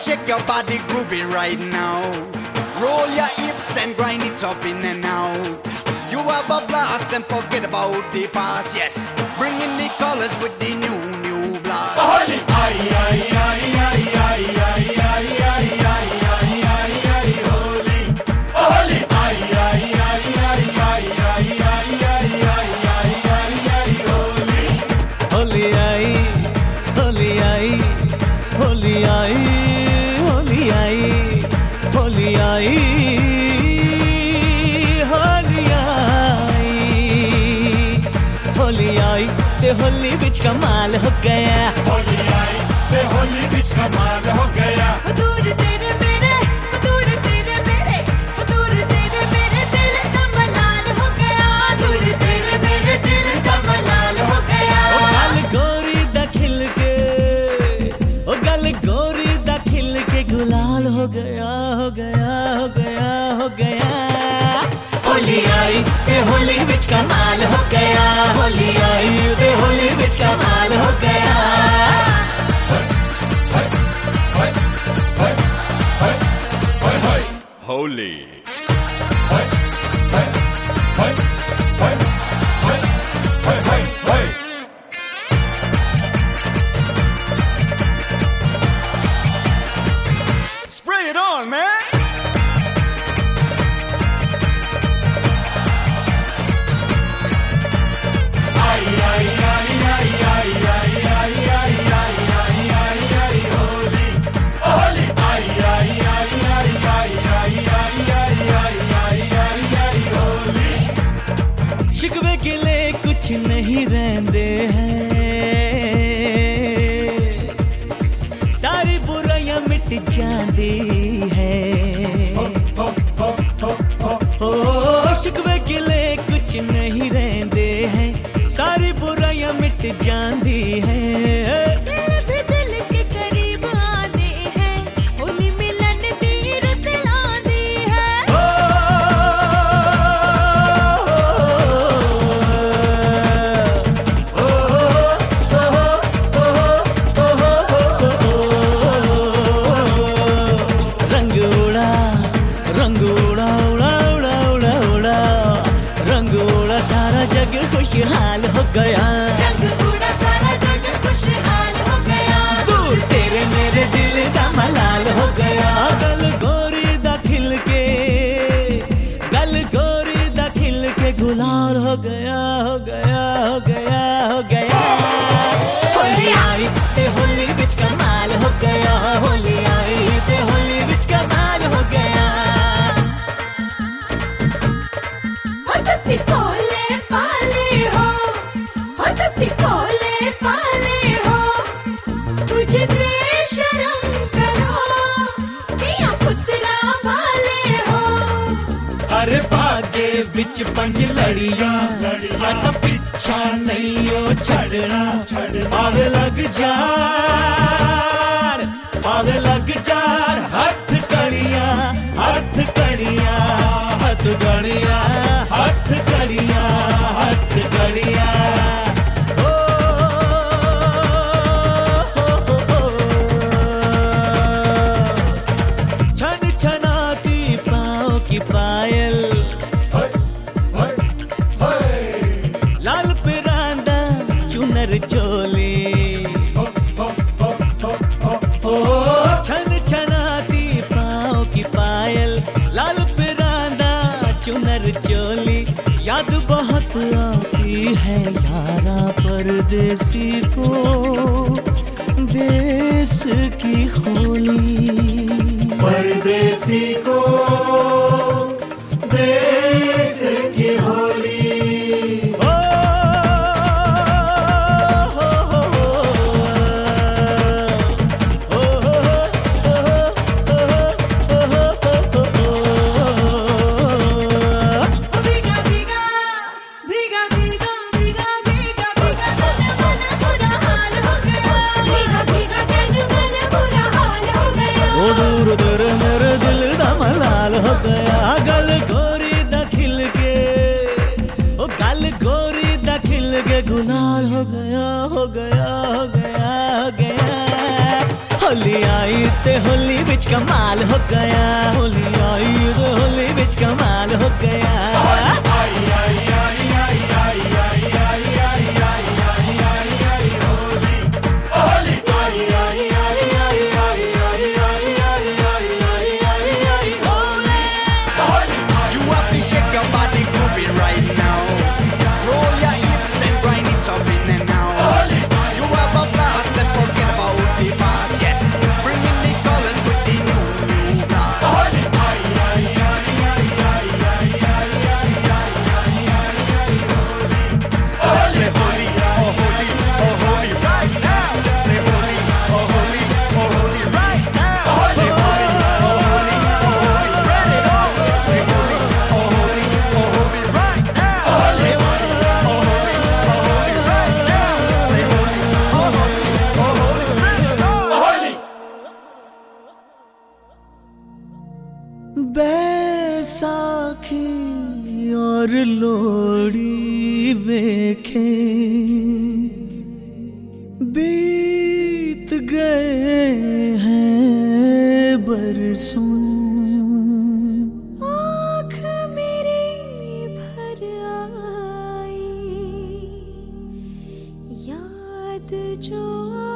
shake your body groovy right now. Roll your hips and grind it up in and out. You have a blast and forget about the past, yes. Bring in the colors with the new blast. Holy, ay, ay, ay, ay, ay, ay, ay, ay, ay, ay, ay, ay, holy. Holy, ay, ay, ay, ay, ay, ay, ay, ay, ay, ay, ay, ay, holy. Holy ay, holy ay, holy ay, holy ay, holy ay, Holi आई ते होली बिच कमाल हो गया। होली आई ते होली बिच कमाल हो गया। दूर तेरे मेरे, दूर तेरे मेरे, दूर तेरे मेरे दिल का मलाल हो गया। दूर तेरे मेरे दिल का मलाल हो गया। ओ गल गोरी दा खिल के, ओ गल गोरी दा खिल के गुलाल हो गया, हो गया, हो गया, हो गया। होली आई ते होली बिच कमाल हो गया। होली आई ते होली बिच कमाल हो गया। Holi Spray it on, man. शिकवे गिले कुछ नहीं रहते हैं, सारी बुराइयां मिट जाती है। ओ शिकवे गिले कुछ नहीं रहते हैं, सारी बुराइयां मिट जाती है। दिल भी दिल के करीब आने हैं, होली मिलन दी रुत लांदी है। रंग उड़ा, रंग उड़ा, उड़ा, उड़ा, उड़ा, उड़ा, रंग उड़ा, सारा जग खुशहाल हो गया। रंग उड़ा सारा जग खुशहाल हो गया। दूर तेरे मेरे दिल का मलाल हो गया। गल गोरी दा खिल के, गल गोरी दा खिल के गुलाल हो गया, हो गया, हो गया, हो गया। होली आई ते होली बिच कमाल हो गया। होली आई ते होली बिच कमाल हो गया। हो तुसी कोले पाले हो, हो तुसी कोले पाले हो, तुझे ते शर्म करो, दिया पुत्रा वाले हो। अरे भागे बिच पंज लड़ियां, असा पिछा नहीं ओ छड़ना। आग लग जार, आग लग जार, हाथ कड़ियां, हाथ कड़ियां, हाथ कड़ियां, हाथ कड़ियां, हाथ कड़ियां। छन छनाती पाँव की पायल, लाल पिरांदा चुनर चोली। ओ छन छनाती पाँव की पायल, लाल पिरांदा चुनर चोली। याद बहुत आती है यारा परदेसी को, देश की होली। परदेसी को देश की होली। भीगा भीगा भीगा भीगा भीगा भीगा भीगा तन मन बुरा हाल हो गया। भीगा भीगा तन मन बुरा हाल हो गया। ओ दूर दूर मेरे दिल दा मलाल हो गया। गल गोरी दा खिल के, ओ गल गोरी दा खिल के गुलाल हो गया, हो गया, हो गया, हो गया। होली आई ते होली बिच कमाल हो गया, होली आई ते होली बिच कमाल हो गया। बैसाखी और लोहड़ी वेखे बीत गए हैं बरसों, आँख मेरी भर आई याद जो